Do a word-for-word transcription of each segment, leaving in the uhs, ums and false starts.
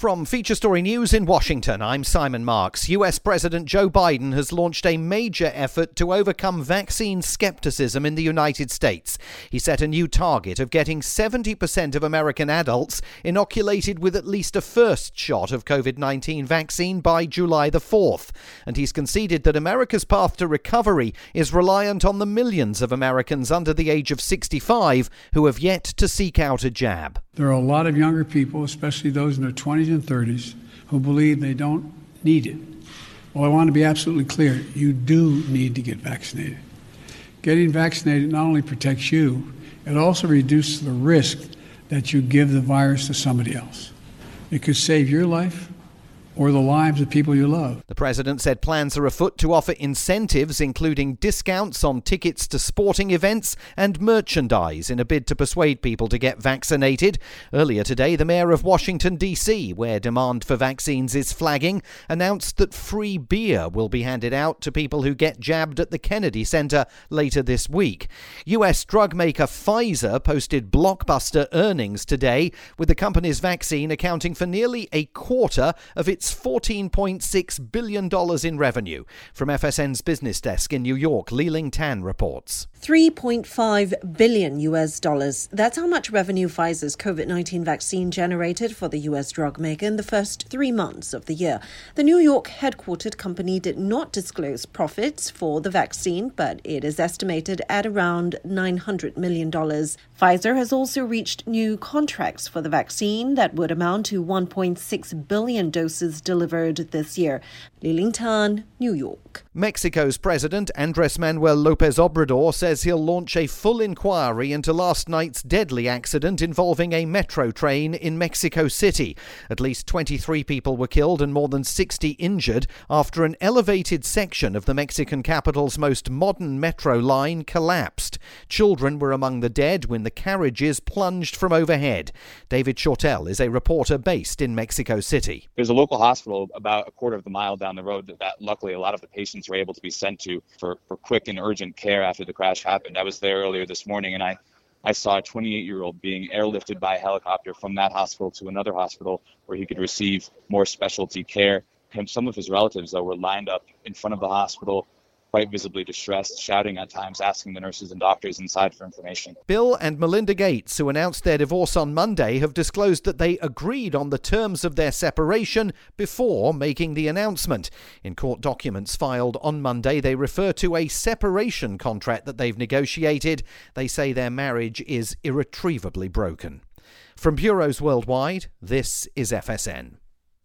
From Feature Story News in Washington, I'm Simon Marks. U S President Joe Biden has launched a major effort to overcome vaccine skepticism in the United States. He set a new target of getting seventy percent of American adults inoculated with at least a first shot of covid nineteen vaccine by July the fourth. And he's conceded that America's path to recovery is reliant on the millions of Americans under the age of sixty-five who have yet to seek out a jab. There are a lot of younger people, especially those in their twenties and thirties, who believe they don't need it. Well, I want to be absolutely clear. You do need to get vaccinated. Getting vaccinated not only protects you, it also reduces the risk that you give the virus to somebody else. It could save your life or the lives of people you love. The president said plans are afoot to offer incentives, including discounts on tickets to sporting events and merchandise in a bid to persuade people to get vaccinated. Earlier today, the mayor of Washington, D C, where demand for vaccines is flagging, announced that free beer will be handed out to people who get jabbed at the Kennedy Center later this week. U S drug maker Pfizer posted blockbuster earnings today, with the company's vaccine accounting for nearly a quarter of its fourteen point six billion dollars in revenue. From F S N's business desk in New York, Li-Ling Tan reports. three point five billion U S dollars. That's how much revenue Pfizer's covid nineteen vaccine generated for the U S drug maker in the first three months of the year. The New York headquartered company did not disclose profits for the vaccine, but it is estimated at around nine hundred million dollars. Pfizer has also reached new contracts for the vaccine that would amount to one point six billion doses delivered this year. Li-Ling Tan, New York. Mexico's President Andrés Manuel López Obrador says he'll launch a full inquiry into last night's deadly accident involving a metro train in Mexico City. At least twenty-three people were killed and more than sixty injured after an elevated section of the Mexican capital's most modern metro line collapsed. Children were among the dead when the carriages plunged from overhead. David Shortell is a reporter based in Mexico City. There's a local hospital about a quarter of the mile down the road that, that luckily a lot of the patients were able to be sent to for, for quick and urgent care after the crash happened. I was there earlier this morning and I, I saw a twenty-eight-year-old being airlifted by helicopter from that hospital to another hospital where he could receive more specialty care. Him, some of his relatives, though, were lined up in front of the hospital, quite visibly distressed, shouting at times, asking the nurses and doctors inside for information. Bill and Melinda Gates, who announced their divorce on Monday, have disclosed that they agreed on the terms of their separation before making the announcement. In court documents filed on Monday, they refer to a separation contract that they've negotiated. They say their marriage is irretrievably broken. From bureaus worldwide, this is F S N.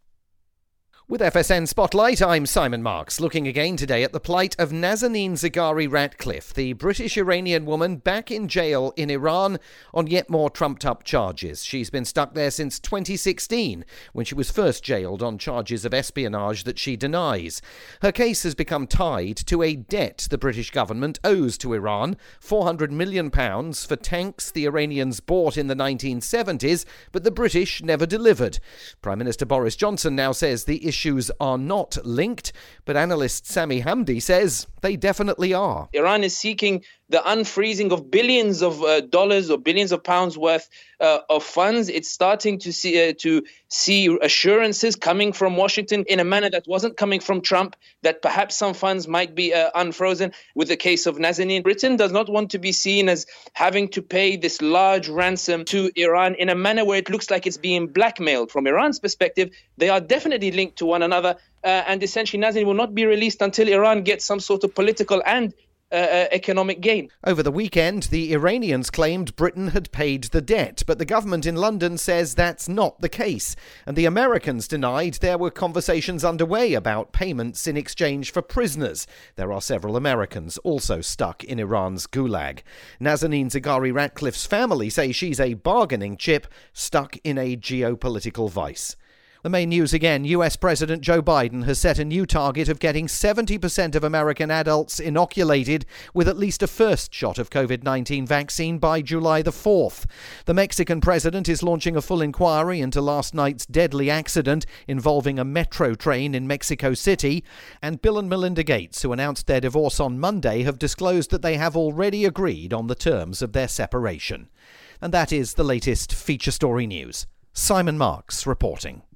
With F S N Spotlight, I'm Simon Marks, looking again today at the plight of Nazanin Zaghari-Ratcliffe, the British-Iranian woman back in jail in Iran on yet more trumped-up charges. She's been stuck there since twenty sixteen, when she was first jailed on charges of espionage that she denies. Her case has become tied to a debt the British government owes to Iran, four hundred million pounds for tanks the Iranians bought in the nineteen seventies, but the British never delivered. Prime Minister Boris Johnson now says the issue Issues are not linked, but analyst Sami Hamdi says they definitely are. Iran is seeking the unfreezing of billions of uh, dollars or billions of pounds worth uh, of funds. It's starting to see uh, to see assurances coming from Washington in a manner that wasn't coming from Trump, that perhaps some funds might be uh, unfrozen. With the case of Nazanin, Britain does not want to be seen as having to pay this large ransom to Iran in a manner where it looks like it's being blackmailed. From Iran's perspective, they are definitely linked to one another, uh, and essentially Nazanin will not be released until Iran gets some sort of political and Uh, uh, economic gain. Over the weekend, the Iranians claimed Britain had paid the debt, but the government in London says that's not the case. And the Americans denied there were conversations underway about payments in exchange for prisoners. There are several Americans also stuck in Iran's gulag. Nazanin Zaghari-Ratcliffe's family say she's a bargaining chip stuck in a geopolitical vice. The main news again, U S President Joe Biden has set a new target of getting seventy percent of American adults inoculated with at least a first shot of covid nineteen vaccine by July the fourth. The Mexican president is launching a full inquiry into last night's deadly accident involving a metro train in Mexico City. And Bill and Melinda Gates, who announced their divorce on Monday, have disclosed that they have already agreed on the terms of their separation. And that is the latest feature story news. Simon Marks reporting.